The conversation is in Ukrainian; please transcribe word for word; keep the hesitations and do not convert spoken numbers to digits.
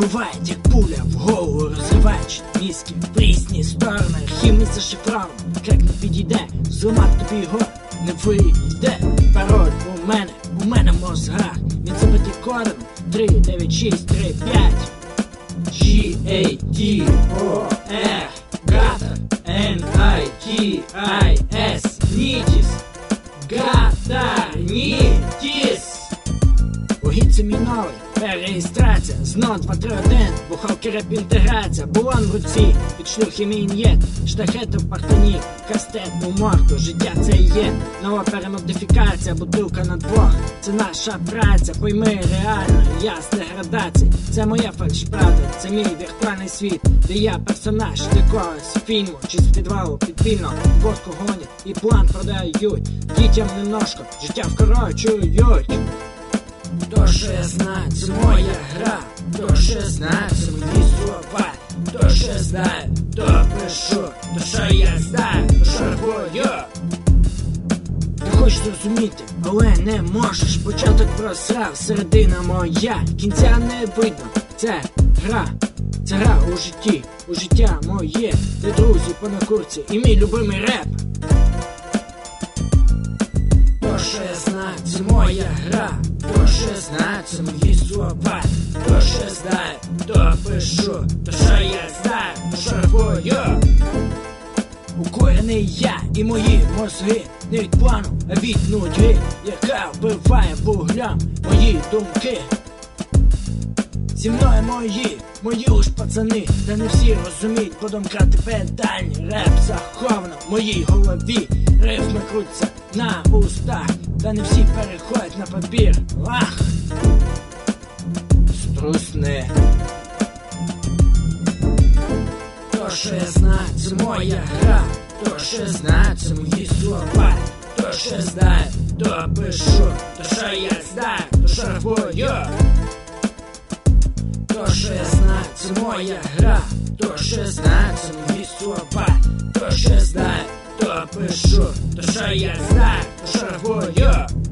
Бувають, як пуля в голову розриваючи мізки в різні сторони. Архів зашифровано, крек не підійде, зламати тобі його не вийде. Пароль у мене, у мене в мозгах, він забитий кодом три дев'ять шість три п'ять. G A T O R Гата N I T I S Нітіс Гата Нітіс. Огідь це мій новий, перереєстрація. Знов два три один, бухалки реп інтеграція. Булон в руці, під шлюхи мій ін'єкт. Штахети в партані, кастет у морду. Життя це і є нова перемодифікація. Бутилка на двох, це наша праця. Пойми реально, я з деградації. Це моя фальшправда, це мій віртуальний світ, де я персонаж якогось фільму чи з підвалу підпільно водку гонять і план продають. Дітям немножко, життя вкорочують. То, що я знаю, це моя гра. То, що я знаю, це мої слова. То, що я знаю, то пишу. То, що я знаю, то шарбую. Ти хочеш зрозуміти, але не можеш. Початок просрав, середина моя. Кінця не видно, це гра. Це гра у житті, у життя моє. Де друзі по накурці і мій любимий реп. То, що я знаю, це моя гра. То, що я знаю, це мої слова. То, що я знаю, то пишу. То, що я знаю, то шарбую. Укорений я і мої мозги не від плану, а від нудьги, яка вбиває вуглям мої думки. Зі мною мої, мої уж пацани, та не всі розуміють, подомкати педальні. Реп заховано в моїй голові, рифми крутяться на устах, та не всі переходять на папір. Ах! Струсни. То, що я знаю, це моя гра. То, що я знаю, це мої слова. То, що я знаю, то пишу. То, що я знаю, то шарбую. То, що я знаю, це моя гра. То, що я знаю, це мої слова. То, що я знаю, то пишу. То, що я знаю, то шарбую.